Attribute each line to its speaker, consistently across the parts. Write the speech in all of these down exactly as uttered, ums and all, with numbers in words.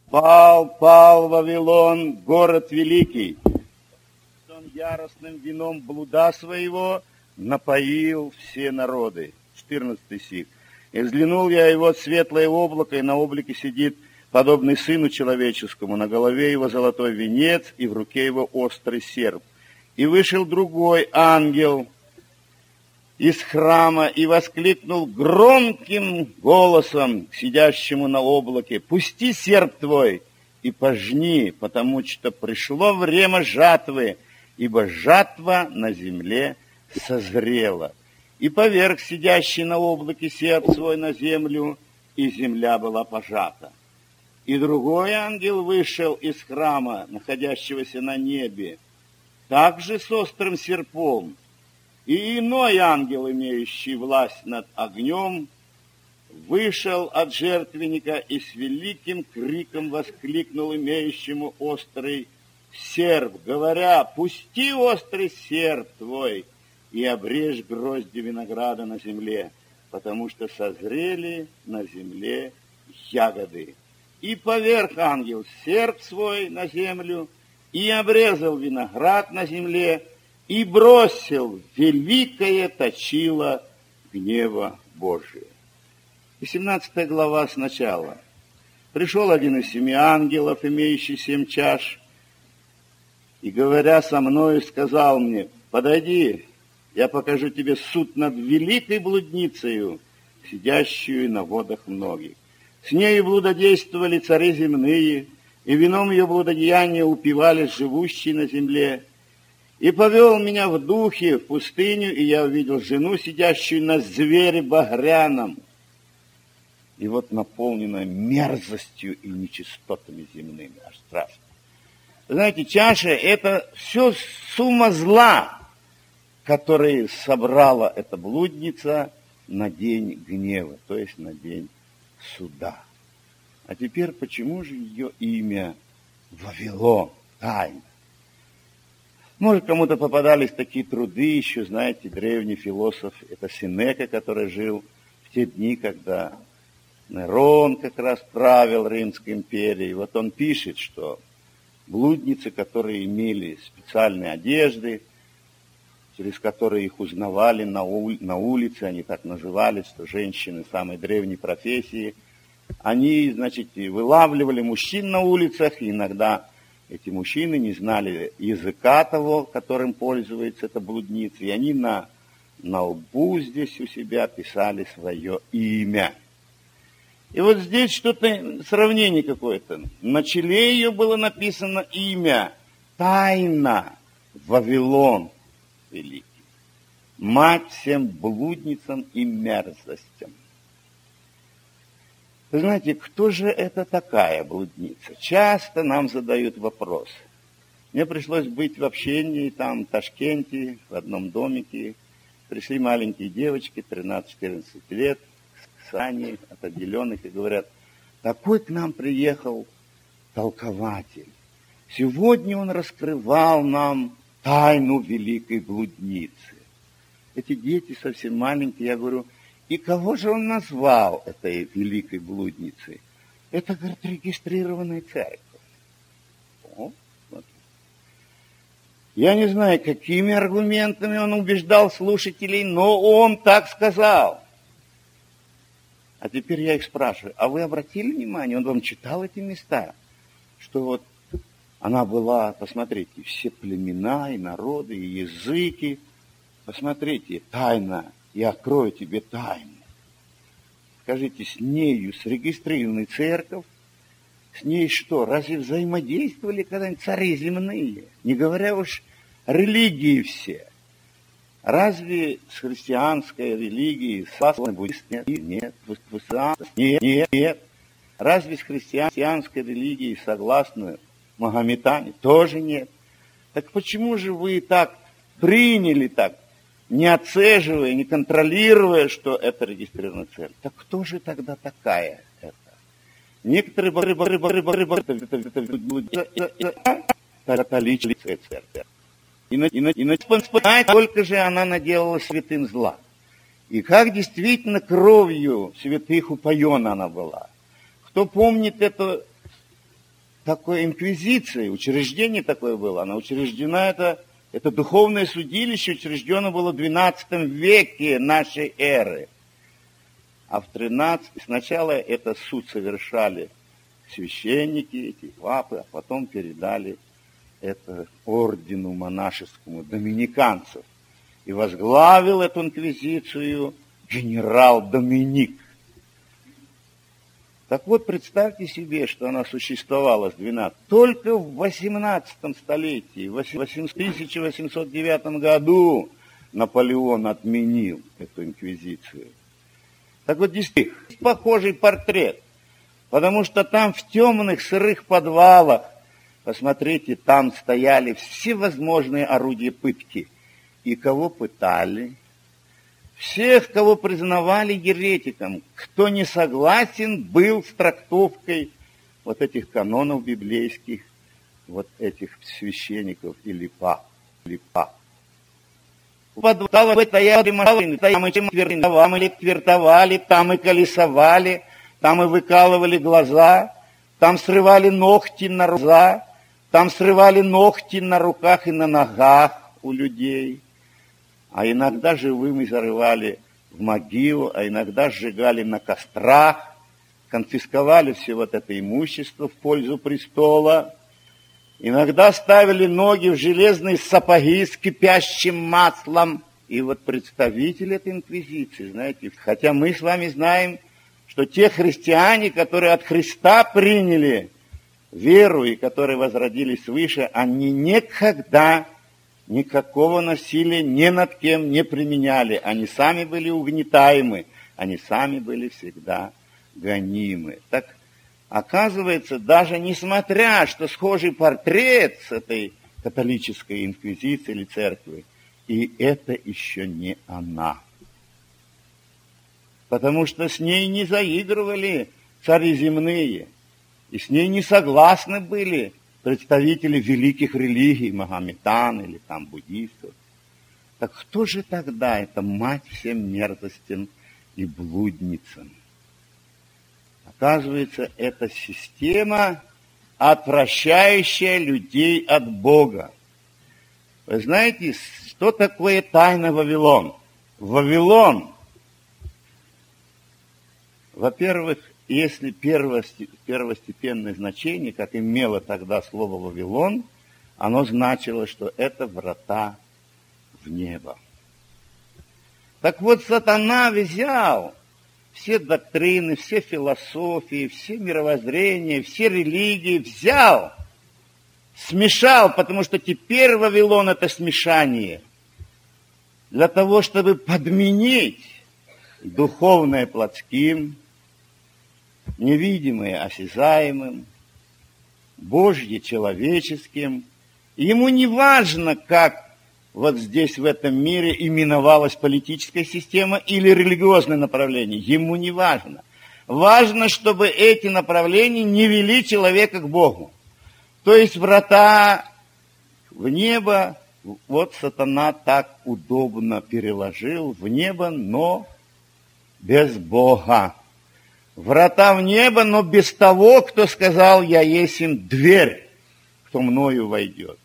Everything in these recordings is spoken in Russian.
Speaker 1: Пал, пал Вавилон, город великий. Он яростным вином блуда своего напоил все народы. четырнадцатый стих. И взглянул я его светлое облако, и на облаке сидит подобный сыну человеческому, на голове его золотой венец, и в руке его острый серп. И вышел другой ангел из храма и воскликнул громким голосом к сидящему на облаке: «Пусти серп твой и пожни, потому что пришло время жатвы, ибо жатва на земле созрела». И поверг сидящий на облаке серп свой на землю, и земля была пожата. И другой ангел вышел из храма, находящегося на небе, также с острым серпом. И иной ангел, имеющий власть над огнем, вышел от жертвенника и с великим криком воскликнул имеющему острый серп, говоря: «Пусти острый серп твой и обрежь грозди винограда на земле, потому что созрели на земле ягоды». И поверг ангел серп свой на землю, и обрезал виноград на земле, и бросил великое точило гнева Божия. И семнадцатая глава сначала. Пришел один из семи ангелов, имеющий семь чаш, и, говоря со мною, сказал мне: «Подойди, я покажу тебе суд над великой блудницею, сидящую на водах многих. С нею блудодействовали цари земные, и вином ее блудодеяния упивались живущие на земле. И повел меня в духе в пустыню, и я увидел жену, сидящую на звере багряном». И вот наполненная мерзостью и нечистотами земными. Аж страшно. Знаете, чаша — это все сумма зла, который собрала эта блудница на день гнева, то есть на день суда. А теперь почему же ее имя Вавилон, тайна? Может, кому-то попадались такие труды еще, знаете, древний философ, это Сенека, который жил в те дни, когда Нерон как раз правил Римской империей. Вот он пишет, что блудницы, которые имели специальные одежды, через которые их узнавали на, ули, на улице, они так назывались, что женщины самой древней профессии, они, значит, вылавливали мужчин на улицах, и иногда эти мужчины не знали языка того, которым пользуется эта блудница, и они на, на лбу здесь у себя писали свое имя. И вот здесь что-то, сравнение какое-то. На челе ее было написано имя: тайна, Вавилон великий, мать всем блудницам и мерзостям. Вы знаете, кто же это такая блудница? Часто нам задают вопрос. Мне пришлось быть в общении там, в Ташкенте, в одном домике. Пришли маленькие девочки, тринадцать-четырнадцать лет, к Сане, от отделенных, и говорят: такой к нам приехал толкователь. Сегодня он раскрывал нам тайну великой блудницы. Эти дети совсем маленькие, я говорю: и кого же он назвал этой великой блудницей? Это, говорит, регистрированная церковь. О, вот. Я не знаю, какими аргументами он убеждал слушателей, но он так сказал. А теперь я их спрашиваю: а вы обратили внимание, он вам читал эти места, что вот она была, посмотрите, все племена и народы, и языки, посмотрите, тайна, я открою тебе тайну. Скажите, с нею срегистрированная церковь, с ней что, разве взаимодействовали когда-нибудь цари земные? Не говоря уж религии все. Разве с христианской религией согласны буддисты? Нет. Нет, нет, нет. Разве с христианской религией согласны магометане? Тоже нет. Так почему же вы так приняли так, не отцеживая, не контролируя, что это регистрированная церковь? Так кто же тогда такая это? Некоторые католическая церковь. И начинать, сколько же она наделала святым зла. И как действительно кровью святых упоена она была. Кто помнит эту такой инквизицией, учреждение такое было. Она учреждена, это, это духовное судилище учреждено было в двенадцатом веке нашей эры. А в тринадцатом сначала этот суд совершали священники, эти папы, а потом передали это ордену монашескому доминиканцев. И возглавил эту инквизицию генерал Доминик. Так вот, представьте себе, что она существовала с двенадцатого. Только в восемнадцатом столетии, в тысяча восемьсот девятом году Наполеон отменил эту инквизицию. Так вот, действительно, похожий портрет, потому что там в темных сырых подвалах, посмотрите, там стояли всевозможные орудия пытки. И кого пытали? Всех, кого признавали еретиком. Кто не согласен был с трактовкой вот этих канонов библейских, вот этих священников или пап. Или пап. Там и твертовали, там и колесовали, там и выкалывали глаза, там срывали ногти на руках, там срывали ногти на руках и на ногах у людей. А иногда живыми зарывали в могилу, а иногда сжигали на кострах, конфисковали все вот это имущество в пользу престола. Иногда ставили ноги в железные сапоги с кипящим маслом. И вот представитель этой инквизиции, знаете, хотя мы с вами знаем, что те христиане, которые от Христа приняли веру и которые возродились свыше, они никогда никакого насилия ни над кем не применяли. Они сами были угнетаемы, они сами были всегда гонимы. Так оказывается, даже несмотря, что схожий портрет с этой католической инквизицией или церкви, и это еще не она. Потому что с ней не заигрывали цари земные, и с ней не согласны были представители великих религий, магометан или там буддистов. Так кто же тогда эта мать всем мерзостям и блудницам? Оказывается, это система, отвращающая людей от Бога. Вы знаете, что такое тайна Вавилон? Вавилон, во-первых, если первостепенное значение, как имело тогда слово Вавилон, оно значило, что это врата в небо. Так вот, сатана взял все доктрины, все философии, все мировоззрения, все религии, взял, смешал, потому что теперь Вавилон — это смешание, для того, чтобы подменить духовное плотским, невидимое осязаемым, Божье человеческим. Ему не важно, как вот здесь в этом мире именовалась политическая система или религиозное направление. Ему не важно. Важно, чтобы эти направления не вели человека к Богу. То есть врата в небо, вот сатана так удобно переложил в небо, но без Бога. Врата в небо, но без того, кто сказал: я есть им дверь, кто мною войдет.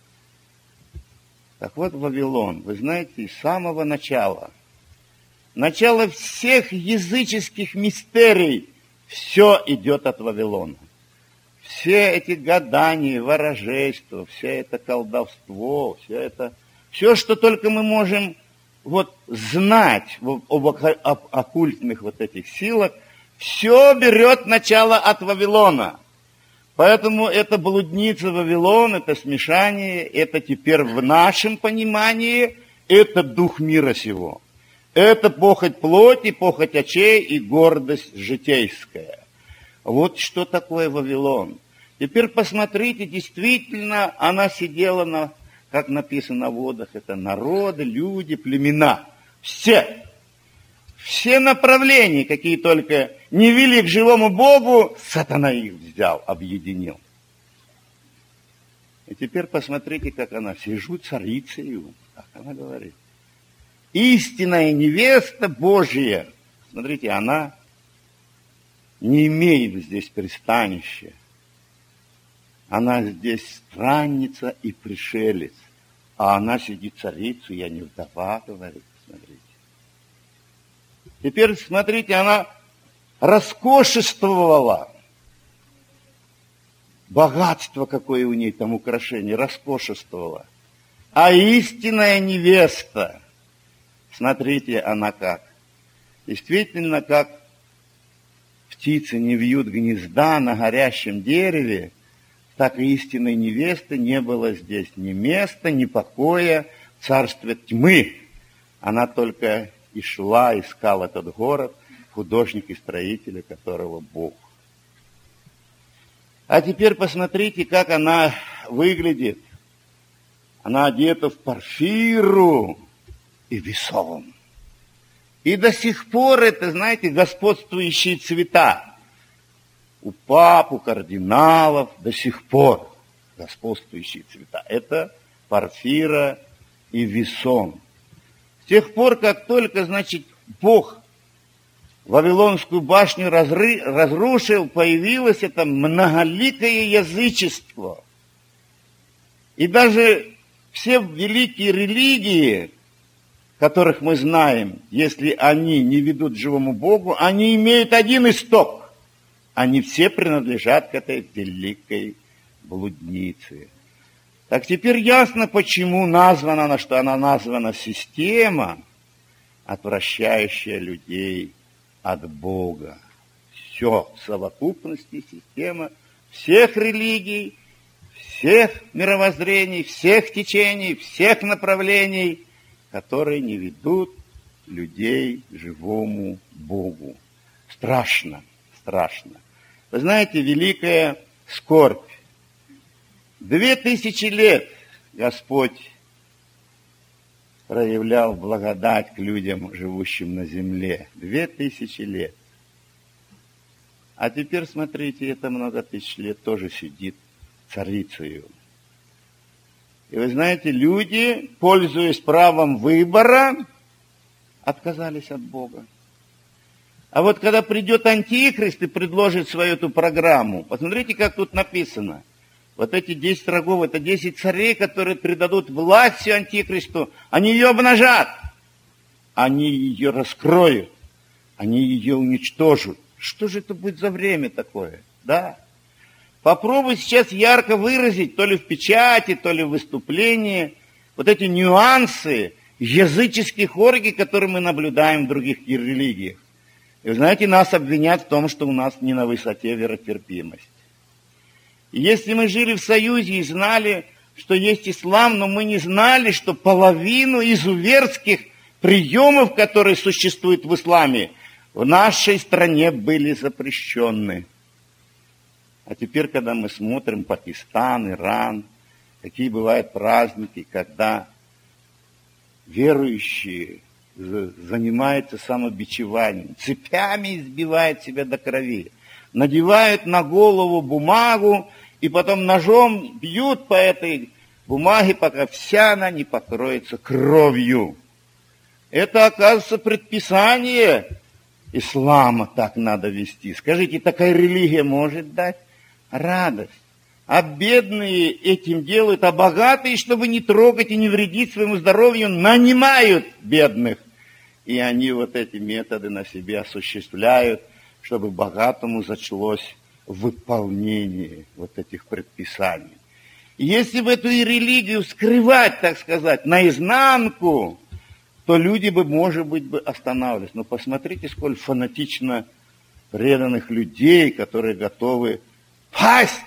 Speaker 1: Так вот, Вавилон, вы знаете, с самого начала, начало всех языческих мистерий, все идет от Вавилона. Все эти гадания, ворожейства, все это колдовство, все это, все, что только мы можем вот знать об оккультных вот этих силах, все берет начало от Вавилона. Поэтому это блудница Вавилон, это смешание, это теперь в нашем понимании, это дух мира сего. Это похоть плоти, похоть очей и гордость житейская. Вот что такое Вавилон. Теперь посмотрите, действительно, она сидела на, как написано на водах, это народы, люди, племена. Все. Все направления, какие только не вели к живому Богу, сатана их взял, объединил. И теперь посмотрите, как она. Сижу царицею, как она говорит. Истинная невеста Божия. Смотрите, она не имеет здесь пристанища. Она здесь странница и пришелец. А она сидит царицу, я не вдова, говорит, смотрите. Теперь, смотрите, она роскошествовала. Богатство какое у ней там украшение, роскошествовала. А истинная невеста, смотрите, она как. Действительно, как птицы не вьют гнезда на горящем дереве, так и истинной невесты не было здесь ни места, ни покоя в царстве тьмы. Она только и шла, искала этот город, художник и строитель, которого Бог. А теперь посмотрите, как она выглядит. Она одета в парфиру и весом. И до сих пор это, знаете, господствующие цвета. У пап, у кардиналов до сих пор господствующие цвета. Это парфира и весон. С тех пор, как только, значит, Бог Вавилонскую башню разры, разрушил, появилось это многоликое язычество. И даже все великие религии, которых мы знаем, если они не ведут живому Богу, они имеют один исток. Они все принадлежат к этой великой блуднице. Так теперь ясно, почему названа она, что она названа система, отвращающая людей от Бога. Все в совокупности система всех религий, всех мировоззрений, всех течений, всех направлений, которые не ведут людей к живому Богу. Страшно, страшно. Вы знаете, великая скорбь. Две тысячи лет Господь проявлял благодать к людям, живущим на земле. Две тысячи лет. А теперь, смотрите, это много тысяч лет тоже сидит царицею. И вы знаете, люди, пользуясь правом выбора, отказались от Бога. А вот когда придет Антихрист и предложит свою эту программу, посмотрите, как тут написано. Вот эти десять рогов, это десять царей, которые придадут власть Антихристу, они ее обнажат, они ее раскроют, они ее уничтожат. Что же это будет за время такое? Да. Попробуй сейчас ярко выразить, то ли в печати, то ли в выступлении, вот эти нюансы языческих оргий, которые мы наблюдаем в других религиях. И вы знаете, нас обвинят в том, что у нас не на высоте веротерпимость. И если мы жили в Союзе и знали, что есть ислам, но мы не знали, что половину изуверских приемов, которые существуют в исламе, в нашей стране были запрещены. А теперь, когда мы смотрим Пакистан, Иран, какие бывают праздники, когда верующие занимаются самобичеванием, цепями избивают себя до крови, надевают на голову бумагу и потом ножом бьют по этой бумаге, пока вся она не покроется кровью. Это, оказывается, предписание ислама, так надо вести. Скажите, такая религия может дать радость? А бедные этим делают, а богатые, чтобы не трогать и не вредить своему здоровью, нанимают бедных. И они вот эти методы на себе осуществляют, чтобы богатому зачлось выполнение вот этих предписаний. И если бы эту религию скрывать, так сказать, наизнанку, то люди бы, может быть, бы останавливались. Но посмотрите, сколь фанатично преданных людей, которые готовы пасть,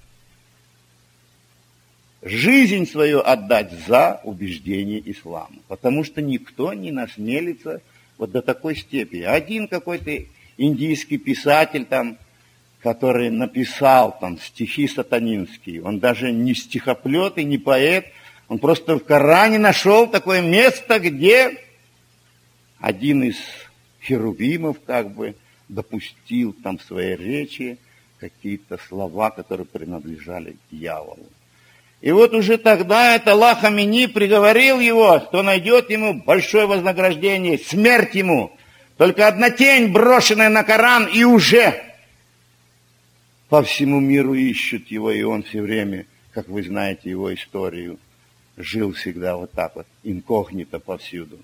Speaker 1: жизнь свою отдать за убеждение ислама. Потому что никто не насмелится вот до такой степени. Один какой-то индийский писатель там, который написал там стихи сатанинские, он даже не стихоплет и не поэт, он просто в Коране нашел такое место, где один из херувимов как бы допустил там в своей речи какие-то слова, которые принадлежали дьяволу. И вот уже тогда это Аллах Хамини приговорил его, что найдет ему большое вознаграждение, смерть ему. Только одна тень, брошенная на Коран, и уже по всему миру ищут его, и он все время, как вы знаете его историю, жил всегда вот так вот, инкогнито повсюду.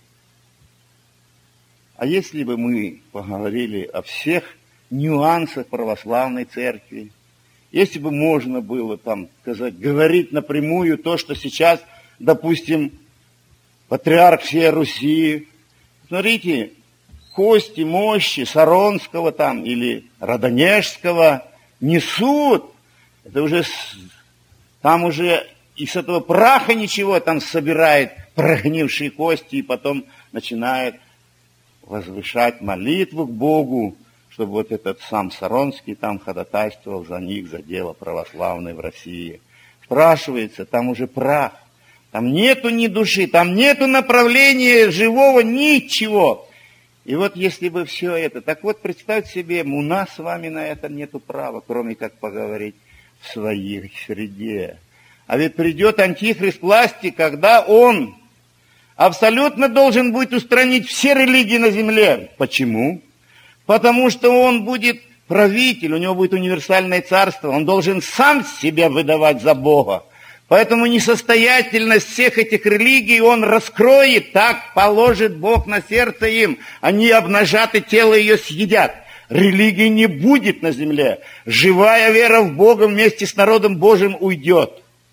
Speaker 1: А если бы мы поговорили о всех нюансах православной церкви, если бы можно было там сказать, говорить напрямую то, что сейчас, допустим, патриарх всей Руси, смотрите, кости, мощи Саронского там или Радонежского несут, это уже, там уже и с этого праха ничего, там собирает прогнившие кости и потом начинает возвышать молитву к Богу, чтобы вот этот сам Саронский там ходатайствовал за них, за дело православное в России. Спрашивается, там уже прах, там нету ни души, там нету направления живого, ничего. И вот если бы все это, так вот представьте себе, у нас с вами на это нету права, кроме как поговорить в своей среде. А ведь придет антихрист власти, когда он абсолютно должен будет устранить все религии на земле. Почему? Потому что он будет правитель, у него будет универсальное царство, он должен сам себя выдавать за Бога. Поэтому несостоятельность всех этих религий он раскроет, так положит Бог на сердце им. Они обнажат и тело ее съедят. Религии не будет на земле. Живая вера в Бога вместе с народом Божьим уйдет.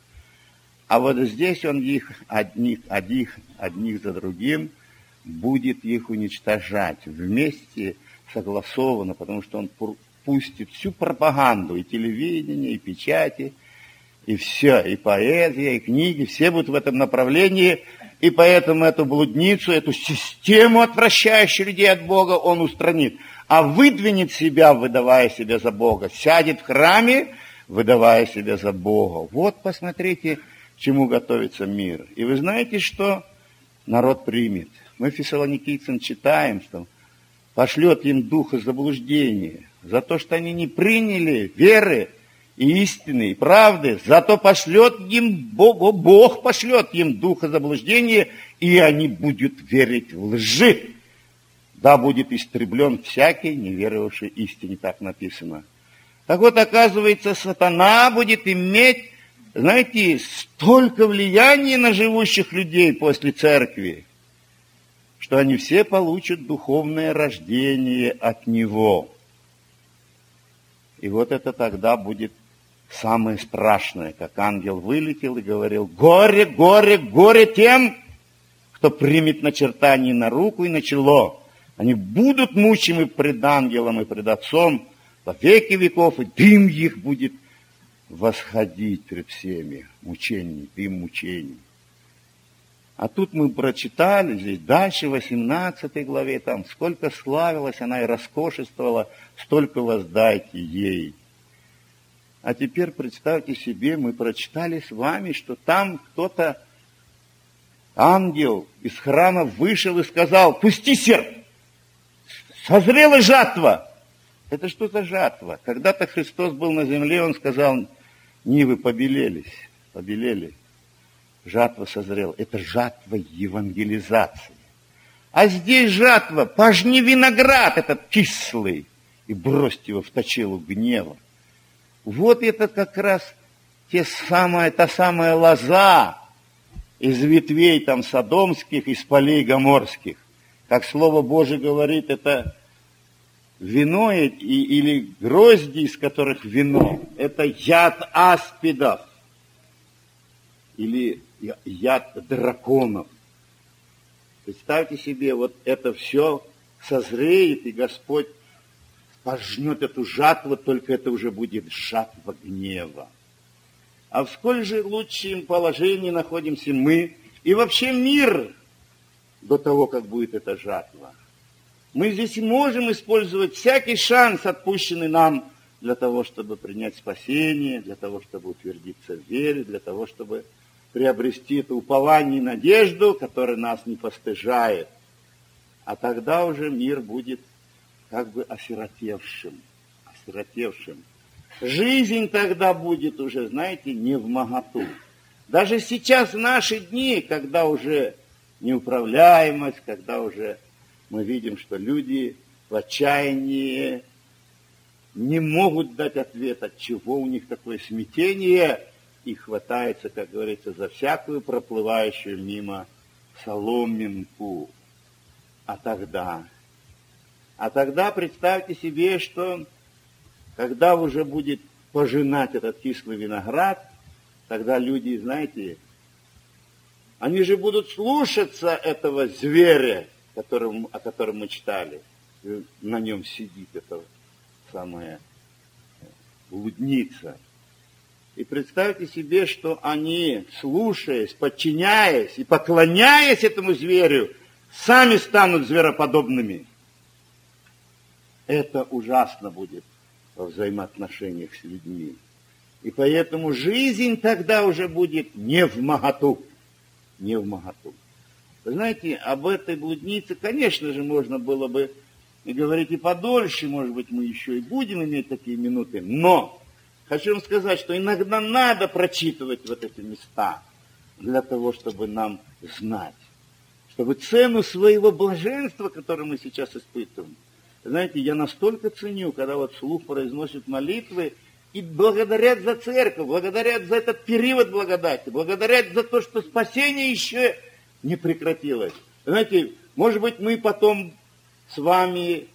Speaker 1: А вот здесь он их одних, одних, одних за другим будет их уничтожать. Вместе согласованно, потому что он пустит всю пропаганду, и телевидение, и печати, и все, и поэзия, и книги, все будут в этом направлении, и поэтому эту блудницу, эту систему, отвращающую людей от Бога, он устранит. А выдвинет себя, выдавая себя за Бога, сядет в храме, выдавая себя за Бога. Вот посмотрите, к чему готовится мир. И вы знаете, что народ примет. Мы фессалоникийцам читаем, что пошлет им духа заблуждения за то, что они не приняли веры и истины, и правды. Зато пошлет им, Бог, Бог пошлет им духа заблуждения, и они будут верить в лжи. Да будет истреблен всякий, не веровавший истине, так написано. Так вот, оказывается, сатана будет иметь, знаете, столько влияния на живущих людей после церкви, что они все получат духовное рождение от него. И вот это тогда будет самое страшное, как ангел вылетел и говорил: горе, горе, горе тем, кто примет начертание на руку и на чело. Они будут мучимы пред ангелом и пред отцом во веки веков, и дым их будет восходить пред всеми. Мучений, дым мучений. А тут мы прочитали здесь дальше, в восемнадцатой главе, там сколько славилась она и роскошествовала, столько воздайте ей. А теперь представьте себе, мы прочитали с вами, что там кто-то, ангел из храма вышел и сказал: пусти серп, созрела жатва. Это что за жатва? Когда-то Христос был на земле, он сказал: нивы побелелись, побелели. Жатва созрела. Это жатва евангелизации. А здесь жатва: пожни виноград этот кислый и бросьте его в точилу гнева. Вот это как раз те самая, та самая лоза из ветвей там содомских, из полей гоморских. Как Слово Божие говорит, это вино и, или грозди, из которых вино. Это яд аспидов. Или яд драконов. Представьте себе, вот это все созреет, и Господь пожнет эту жатву, только это уже будет жатва гнева. А в сколь же лучшем положении находимся мы и вообще мир до того, как будет эта жатва. Мы здесь можем использовать всякий шанс, отпущенный нам, для того, чтобы принять спасение, для того, чтобы утвердиться в вере, для того, чтобы приобрести это упование и надежду, которая нас не постыжает. А тогда уже мир будет как бы осиротевшим, осиротевшим. Жизнь тогда будет уже, знаете, не вмоготу. Даже сейчас, в наши дни, когда уже неуправляемость, когда уже мы видим, что люди в отчаянии, не могут дать ответ, от чего у них такое смятение, и хватается, как говорится, за всякую проплывающую мимо соломинку. А тогда, а тогда представьте себе, что когда уже будет пожинать этот кислый виноград, тогда люди, знаете, они же будут слушаться этого зверя, которым, о котором мы читали. На нем сидит эта самая блудница. И представьте себе, что они, слушаясь, подчиняясь и поклоняясь этому зверю, сами станут звероподобными. Это ужасно будет во взаимоотношениях с людьми. И поэтому жизнь тогда уже будет не вмоготу. Не вмоготу. Вы знаете, об этой блуднице, конечно же, можно было бы и говорить и подольше, может быть, мы еще и будем иметь такие минуты, но хочу вам сказать, что иногда надо прочитывать вот эти места для того, чтобы нам знать, чтобы цену своего блаженства, которое мы сейчас испытываем. Знаете, я настолько ценю, когда вот вслух произносят молитвы и благодарят за церковь, благодарят за этот период благодати, благодарят за то, что спасение еще не прекратилось. Знаете, может быть, мы потом с вами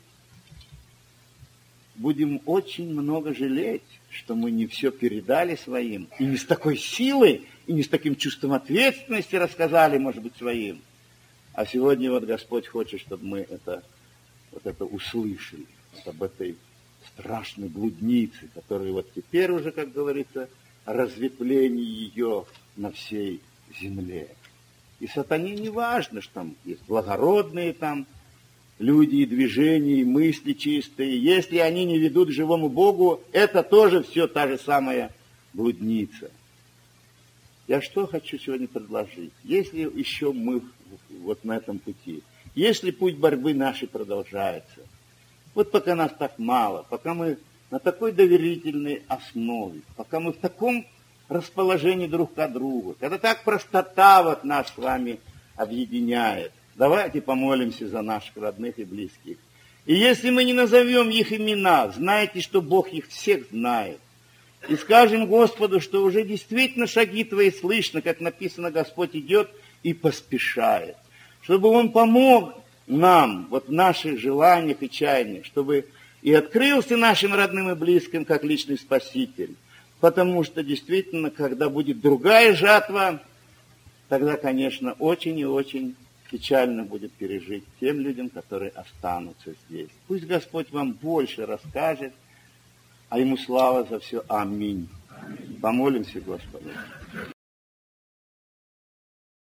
Speaker 1: будем очень много жалеть, что мы не все передали своим, и не с такой силой, и не с таким чувством ответственности рассказали, может быть, своим. А сегодня вот Господь хочет, чтобы мы это, вот это услышали, вот об этой страшной блуднице, которая вот теперь уже, как говорится, разветвление ее на всей земле. И сатане не важно, что там есть благородные там люди и движения, и мысли чистые. Если они не ведут к живому Богу, это тоже все та же самая блудница. Я что хочу сегодня предложить? Если еще мы вот на этом пути, если путь борьбы нашей продолжается, вот пока нас так мало, пока мы на такой доверительной основе, пока мы в таком расположении друг к другу, когда так простота вот нас с вами объединяет, давайте помолимся за наших родных и близких. И если мы не назовем их имена, знайте, что Бог их всех знает. И скажем Господу, что уже действительно шаги Твои слышно, как написано, Господь идет и поспешает. Чтобы Он помог нам вот в наших желаниях и чаяниях, чтобы и открылся нашим родным и близким, как личный Спаситель. Потому что действительно, когда будет другая жатва, тогда, конечно, очень и очень печально будет пережить тем людям, которые останутся здесь. Пусть Господь вам больше расскажет, а Ему слава за все. Аминь. Аминь. Помолимся Господу.